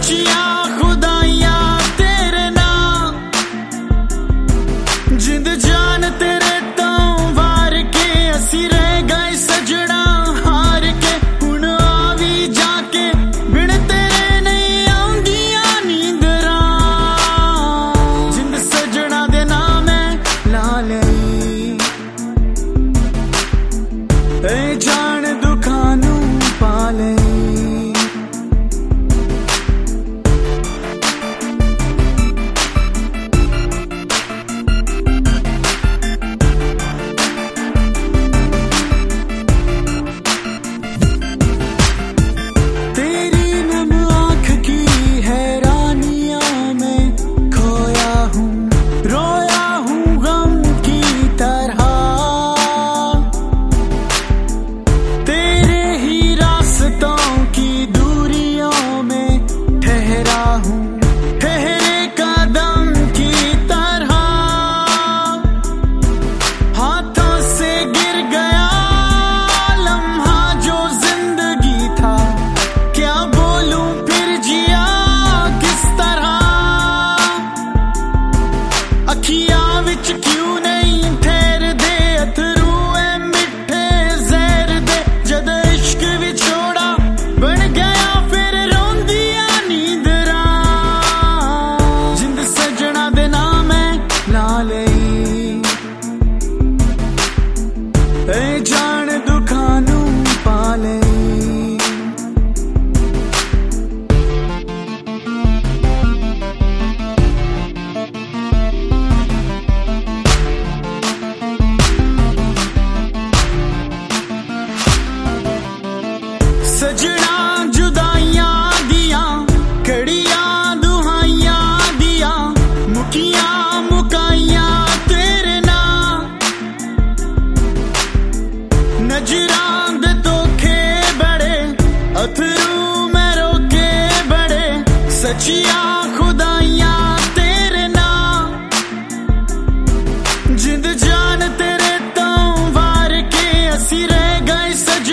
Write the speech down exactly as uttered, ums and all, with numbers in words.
सचिया खुदाइया तेरे नाम, जिंद जान तेरे तो वार के असी रह गए सजना हार के। हुण आवी जाके बिन तेरे नहीं आउंदिया नींदरा, जिंद सजना दे नाम है ला लई, ए जान दुखां नू पा लई। अखियां विच क्यों नहीं ठहर दे अथरू ए मिठे जहर दे, जद इश्क विछोड़ा बन गया फिर रोंदिया नींदरा, जिंद सजना दे नाम है ला लई, ए जान दुखां नू पा लई। सजना जुदाइयां दिया कड़िया दुहाइया दिया, मुकिया मुकाइया तेरे नाम, नजरां दे धोखे बड़े अथरू मैं रोके बड़े, सचिया खुदाइया तेरे नाम, जिंद जान तेरे तो वार के असी रह गए सज